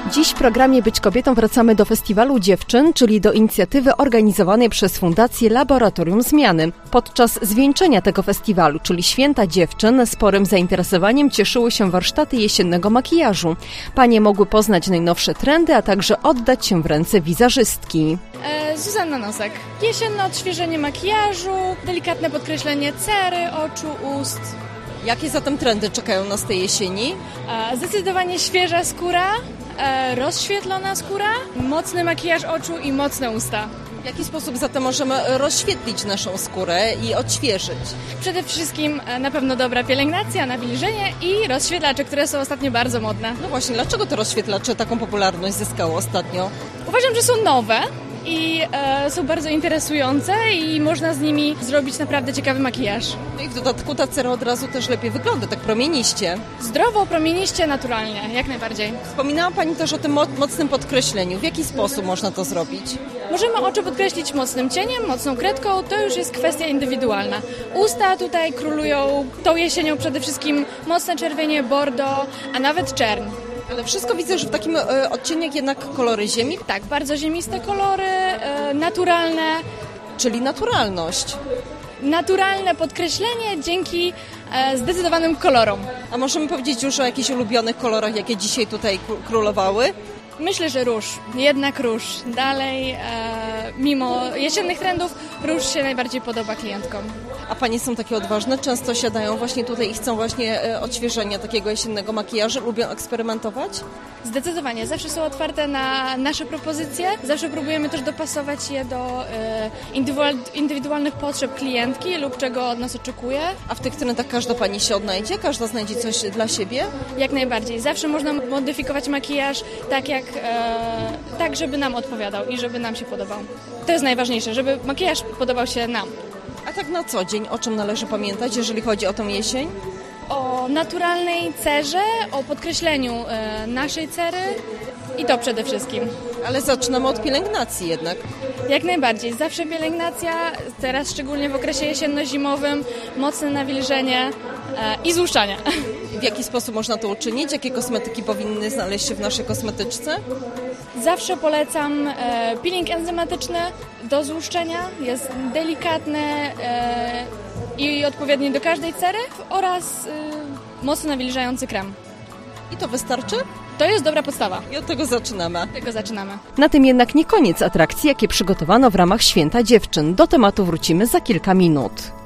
Dziś w programie Być Kobietą wracamy do Festiwalu Dziewczyn, czyli do inicjatywy organizowanej przez Fundację Laboratorium Zmiany. Podczas zwieńczenia tego festiwalu, czyli Święta Dziewczyn, sporym zainteresowaniem cieszyły się warsztaty jesiennego makijażu. Panie mogły poznać najnowsze trendy, a także oddać się w ręce wizerzystki. Zuzanna Nosek. Jesienne odświeżenie makijażu, delikatne podkreślenie cery, oczu, ust. Jakie zatem trendy czekają nas tej jesieni? Zdecydowanie świeża skóra, rozświetlona skóra, mocny makijaż oczu i mocne usta. W jaki sposób zatem możemy rozświetlić naszą skórę i odświeżyć? Przede wszystkim na pewno dobra pielęgnacja, nawilżenie i rozświetlacze, które są ostatnio bardzo modne. No właśnie, dlaczego te rozświetlacze taką popularność zyskały ostatnio? Uważam, że są nowe i są bardzo interesujące i można z nimi zrobić naprawdę ciekawy makijaż. No i w dodatku ta cera od razu też lepiej wygląda, tak promieniście. Zdrowo, promieniście, naturalnie, jak najbardziej. Wspominała Pani też o tym mocnym podkreśleniu. W jaki sposób można to zrobić? Możemy oczy podkreślić mocnym cieniem, mocną kredką, to już jest kwestia indywidualna. Usta tutaj królują tą jesienią przede wszystkim mocne czerwienie, bordo, a nawet czerń. Ale wszystko widzę, że w takim odcieniach jednak kolory ziemi. Tak, bardzo ziemiste kolory, naturalne. Czyli naturalność. Naturalne podkreślenie dzięki zdecydowanym kolorom. A możemy powiedzieć już o jakichś ulubionych kolorach, jakie dzisiaj tutaj królowały? Myślę, że róż, jednak róż. Dalej, mimo jesiennych trendów, róż się najbardziej podoba klientkom. A Panie są takie odważne? Często siadają właśnie tutaj i chcą właśnie odświeżenia takiego jesiennego makijażu? Lubią eksperymentować? Zdecydowanie. Zawsze są otwarte na nasze propozycje. Zawsze próbujemy też dopasować je do indywidualnych potrzeb klientki lub czego od nas oczekuje. A w tych trendach każda Pani się odnajdzie? Każda znajdzie coś dla siebie? Jak najbardziej. Zawsze można modyfikować makijaż tak, żeby nam odpowiadał i żeby nam się podobał. To jest najważniejsze, żeby makijaż podobał się nam. A tak na co dzień o czym należy pamiętać, jeżeli chodzi o tą jesień? O naturalnej cerze, o podkreśleniu naszej cery i to przede wszystkim. Ale zaczynamy od pielęgnacji jednak. Jak najbardziej. Zawsze pielęgnacja, teraz szczególnie w okresie jesienno-zimowym, mocne nawilżenie i złuszczanie. W jaki sposób można to uczynić? Jakie kosmetyki powinny znaleźć się w naszej kosmetyczce? Zawsze polecam peeling enzymatyczny do złuszczenia. Jest delikatny i odpowiedni do każdej cery oraz mocno nawilżający krem. I to wystarczy? To jest dobra podstawa. I od tego zaczynamy. Na tym jednak nie koniec atrakcji, jakie przygotowano w ramach Święta Dziewczyn. Do tematu wrócimy za kilka minut.